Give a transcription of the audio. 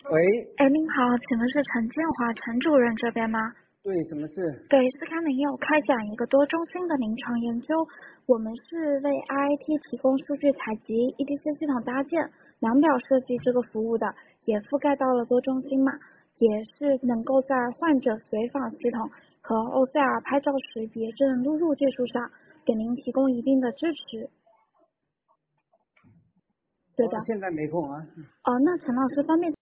喂， 哎，您好，请问是陈建华陈主任这边吗？ 对，什么事？ 对，是看您有开展一个多中心的临床研究，我们是为 RIT 提供数据采集、EDC 系统搭建、量表设计这个服务的，也覆盖到了多中心嘛，也是能够在患者随访系统和 OCR 拍照识别证录入技术上给您提供一定的支持。对的。 现在没空啊。 那陈老师方便